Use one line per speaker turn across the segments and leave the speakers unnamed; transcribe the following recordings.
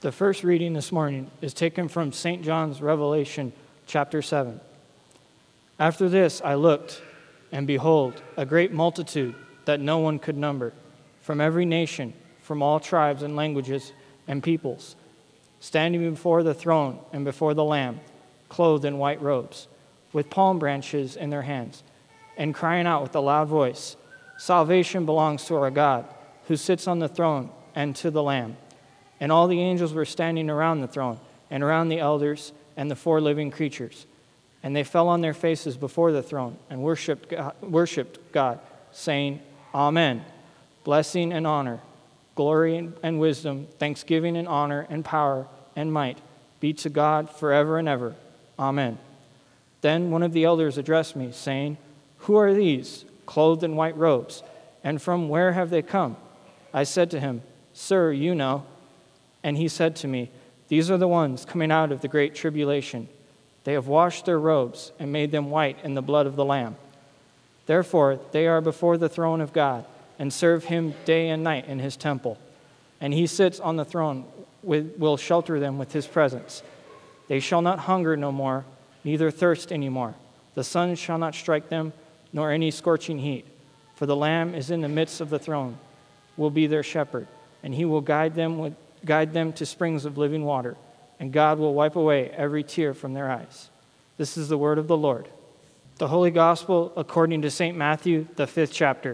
The first reading this morning is taken from St. John's Revelation, chapter 7. After this I looked, and behold, a great multitude that no one could number, from every nation, from all tribes and languages and peoples, standing before the throne and before the Lamb, clothed in white robes, with palm branches in their hands, and crying out with a loud voice, "Salvation belongs to our God, who sits on the throne, and to the Lamb." And all the angels were standing around the throne, and around the elders and the four living creatures. And they fell on their faces before the throne and worshipped God, saying, "Amen. Blessing and honor, glory and wisdom, thanksgiving and honor and power and might be to God forever and ever. Amen." Then one of the elders addressed me, saying, "Who are these, clothed in white robes, and from where have they come?" I said to him, "Sir, you know." And he said to me, "These are the ones coming out of the great tribulation. They have washed their robes and made them white in the blood of the Lamb. Therefore they are before the throne of God and serve him day and night in his temple. And he sits on the throne, will shelter them with his presence. They shall not hunger no more, neither thirst any more. The sun shall not strike them, nor any scorching heat. For the Lamb is in the midst of the throne, will be their shepherd, and he will guide them to springs of living water, and God will wipe away every tear from their eyes." This is the word of the Lord. The Holy Gospel according to St. Matthew, the 5th chapter.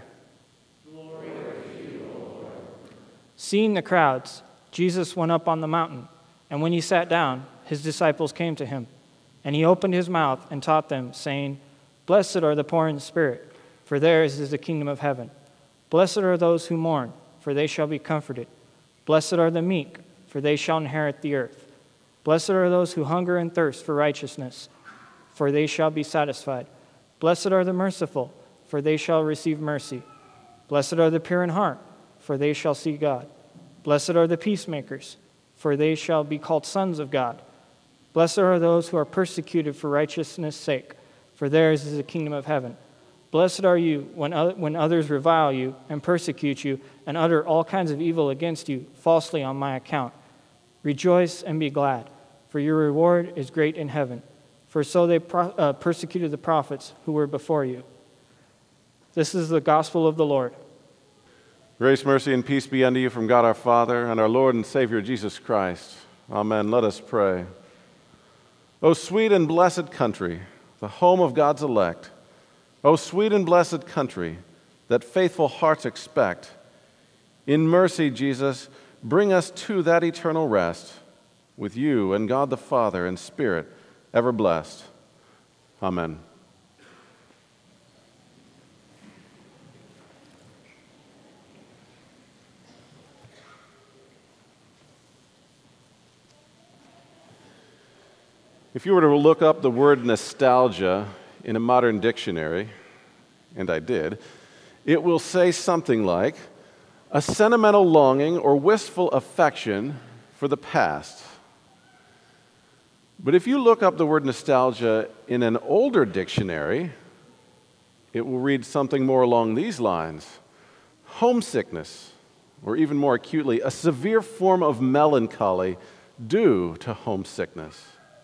Glory to you, O Lord.
Seeing the crowds, Jesus went up on the mountain, and when he sat down, his disciples came to him. And he opened his mouth and taught them, saying, "Blessed are the poor in spirit, for theirs is the kingdom of heaven. Blessed are those who mourn, for they shall be comforted. Blessed are the meek, for they shall inherit the earth. Blessed are those who hunger and thirst for righteousness, for they shall be satisfied. Blessed are the merciful, for they shall receive mercy. Blessed are the pure in heart, for they shall see God. Blessed are the peacemakers, for they shall be called sons of God. Blessed are those who are persecuted for righteousness' sake, for theirs is the kingdom of heaven. Blessed are you when others revile you and persecute you and utter all kinds of evil against you falsely on my account. Rejoice and be glad, for your reward is great in heaven. For so they persecuted the prophets who were before you." This is the gospel of the Lord.
Grace, mercy, and peace be unto you from God our Father and our Lord and Savior Jesus Christ. Amen. Let us pray. O sweet and blessed country, the home of God's elect, O sweet and blessed country that faithful hearts expect, in mercy, Jesus, bring us to that eternal rest with you and God the Father and Spirit, ever blessed. Amen. If you were to look up the word nostalgia in a modern dictionary, and I did, it will say something like, a sentimental longing or wistful affection for the past. But if you look up the word nostalgia in an older dictionary, it will read something more along these lines: homesickness, or even more acutely, a severe form of melancholy due to homesickness.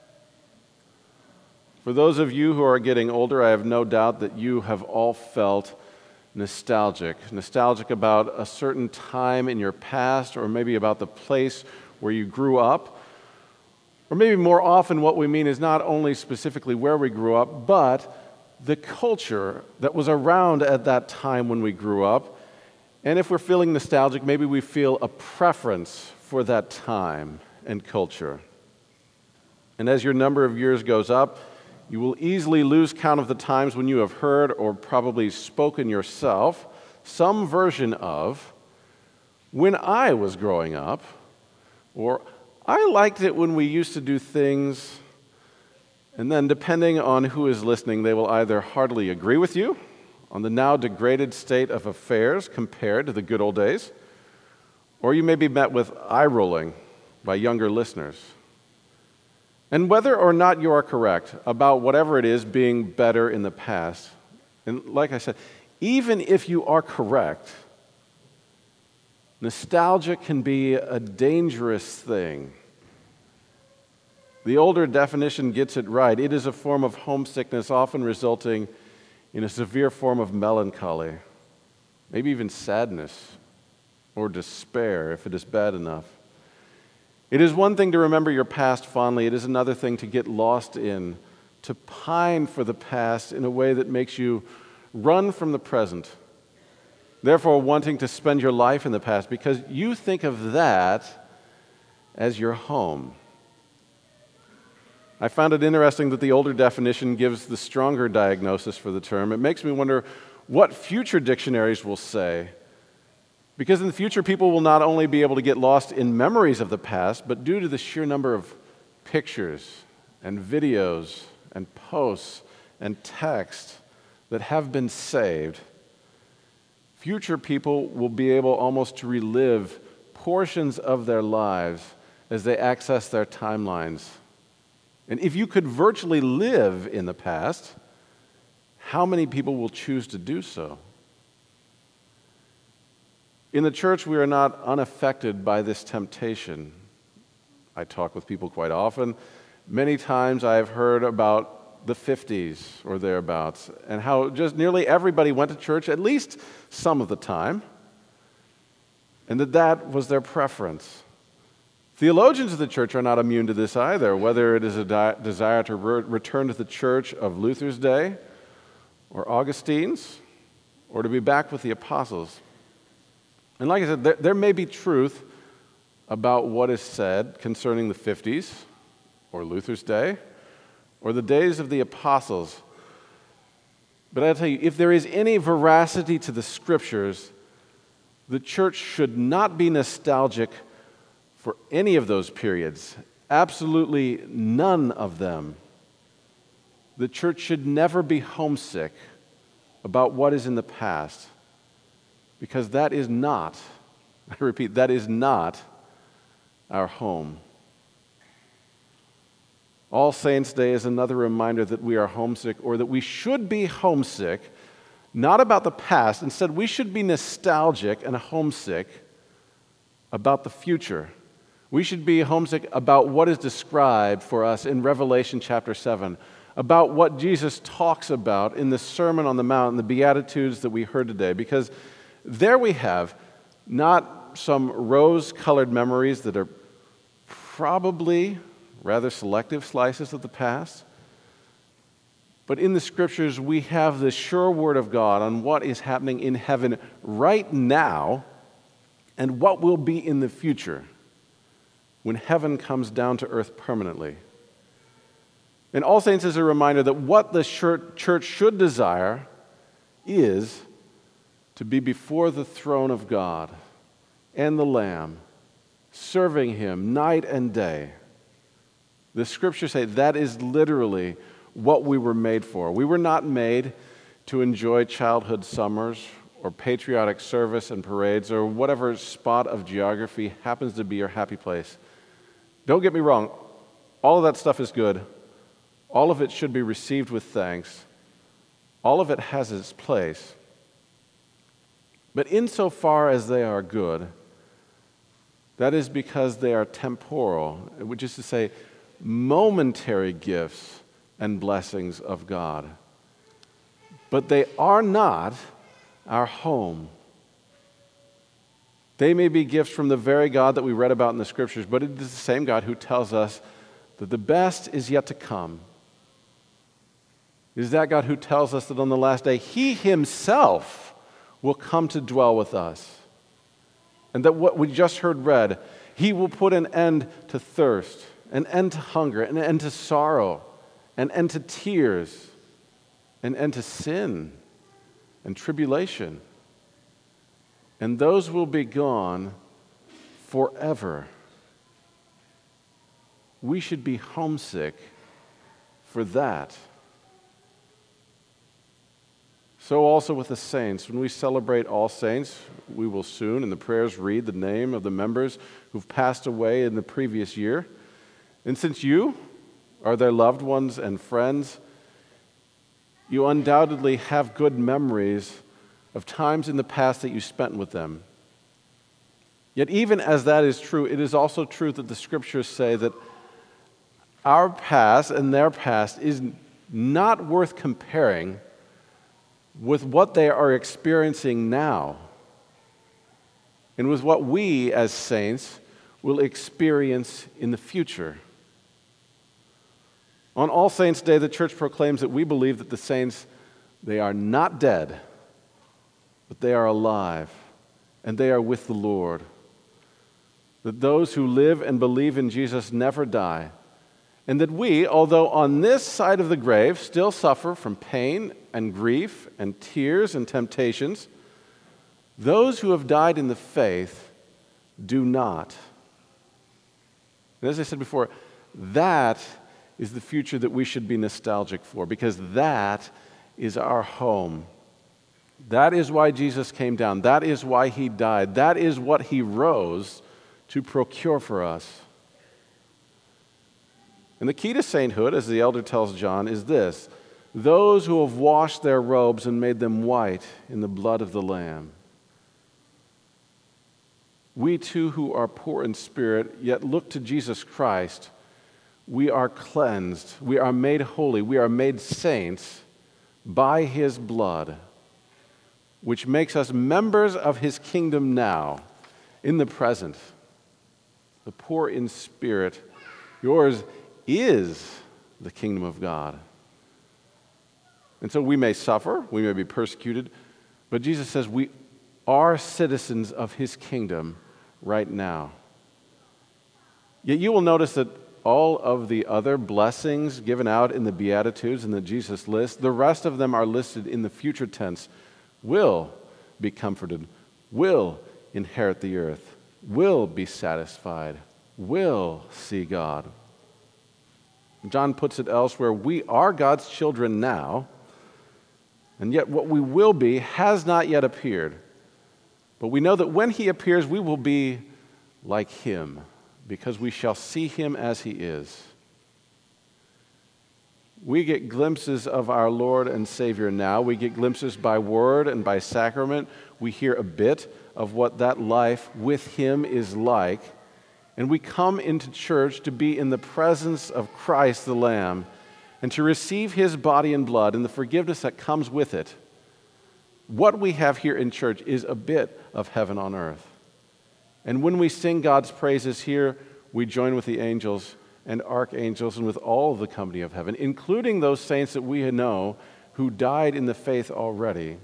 For those of you who are getting older, I have no doubt that you have all felt nostalgic about a certain time in your past, or maybe about the place where you grew up. Or maybe more often what we mean is not only specifically where we grew up, but the culture that was around at that time when we grew up. And if we're feeling nostalgic, maybe we feel a preference for that time and culture. And as your number of years goes up, you will easily lose count of the times when you have heard or probably spoken yourself some version of, "When I was growing up," or "I liked it when we used to do things," and then depending on who is listening, they will either heartily agree with you on the now degraded state of affairs compared to the good old days, or you may be met with eye-rolling by younger listeners. And whether or not you are correct about whatever it is being better in the past, and like I said, even if you are correct, Nostalgia can be a dangerous thing. The older definition gets it right. It is a form of homesickness, often resulting in a severe form of melancholy, maybe even sadness or despair if it is bad enough. It is one thing to remember your past fondly. It is another thing to get lost in, to pine for the past in a way that makes you run from the present, therefore wanting to spend your life in the past because you think of that as your home. I found it interesting that the older definition gives the stronger diagnosis for the term. It makes me wonder what future dictionaries will say. Because in the future, people will not only be able to get lost in memories of the past, but due to the sheer number of pictures and videos and posts and text that have been saved, future people will be able almost to relive portions of their lives as they access their timelines. And if you could virtually live in the past, how many people will choose to do so? In the church, we are not unaffected by this temptation. I talk with people quite often. Many times I have heard about the 50s or thereabouts, and how just nearly everybody went to church at least some of the time, and that was their preference. Theologians of the church are not immune to this either, whether it is a desire to return to the church of Luther's day, or Augustine's, or to be back with the apostles. And like I said, there may be truth about what is said concerning the 50s, or Luther's day, or the days of the apostles. But I'll tell you, if there is any veracity to the Scriptures, the church should not be nostalgic for any of those periods. Absolutely none of them. The church should never be homesick about what is in the past, because that is not, I repeat, that is not our home. All Saints' Day is another reminder that we are homesick, or that we should be homesick, not about the past. Instead, we should be nostalgic and homesick about the future. We should be homesick about what is described for us in Revelation chapter 7, about what Jesus talks about in the Sermon on the Mount and the Beatitudes that we heard today, because there we have not some rose-colored memories that are probably rather selective slices of the past, but in the Scriptures we have the sure Word of God on what is happening in heaven right now and what will be in the future when heaven comes down to earth permanently. And All Saints is a reminder that what the church should desire is to be before the throne of God and the Lamb, serving Him night and day. The Scriptures say that is literally what we were made for. We were not made to enjoy childhood summers or patriotic service and parades or whatever spot of geography happens to be your happy place. Don't get me wrong, all of that stuff is good. All of it should be received with thanks. All of it has its place. But insofar as they are good, that is because they are temporal, which is to say, momentary gifts and blessings of God. But they are not our home. They may be gifts from the very God that we read about in the Scriptures, but it is the same God who tells us that the best is yet to come. It is that God who tells us that on the last day, He Himself will come to dwell with us. And that what we just heard read, He will put an end to thirst, an end to hunger, an end to sorrow, an end to tears, an end to sin and tribulation. And those will be gone forever. We should be homesick for that. So also with the saints. When we celebrate All Saints, we will soon in the prayers read the name of the members who've passed away in the previous year. And since you are their loved ones and friends, you undoubtedly have good memories of times in the past that you spent with them. Yet even as that is true, it is also true that the Scriptures say that our past and their past is not worth comparing with what they are experiencing now and with what we as saints will experience in the future. On All Saints' Day, the church proclaims that we believe that the saints, they are not dead, but they are alive, and they are with the Lord. That those who live and believe in Jesus never die, and that we, although on this side of the grave, still suffer from pain and grief and tears and temptations, those who have died in the faith do not. And as I said before, that is the future that we should be nostalgic for, because that is our home. That is why Jesus came down. That is why he died. That is what he rose to procure for us. And the key to sainthood, as the elder tells John, is this: those who have washed their robes and made them white in the blood of the Lamb. We too who are poor in spirit, yet look to Jesus Christ, we are cleansed, we are made holy, we are made saints by his blood, which makes us members of his kingdom now, in the present. The poor in spirit, yours is the kingdom of God. And so we may suffer, we may be persecuted, but Jesus says we are citizens of his kingdom right now. Yet you will notice that all of the other blessings given out in the Beatitudes and the Jesus list, the rest of them are listed in the future tense: will be comforted, will inherit the earth, will be satisfied, will see God. John puts it elsewhere: we are God's children now, and yet what we will be has not yet appeared. But we know that when he appears, we will be like him, because we shall see him as he is. We get glimpses of our Lord and Savior now. We get glimpses by word and by sacrament. We hear a bit of what that life with him is like. And we come into church to be in the presence of Christ the Lamb and to receive his body and blood and the forgiveness that comes with it. What we have here in church is a bit of heaven on earth. And when we sing God's praises here, we join with the angels and archangels and with all of the company of heaven, including those saints that we know who died in the faith already.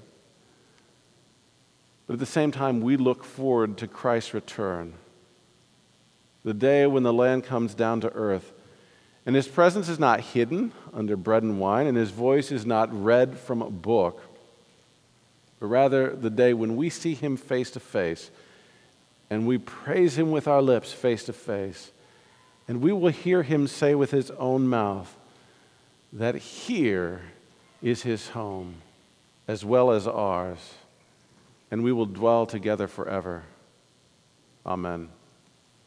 But at the same time, we look forward to Christ's return, the day when the Lamb comes down to earth, and his presence is not hidden under bread and wine, and his voice is not read from a book, but rather the day when we see him face to face, and we praise him with our lips face to face, and we will hear him say with his own mouth that here is his home as well as ours, and we will dwell together forever. Amen.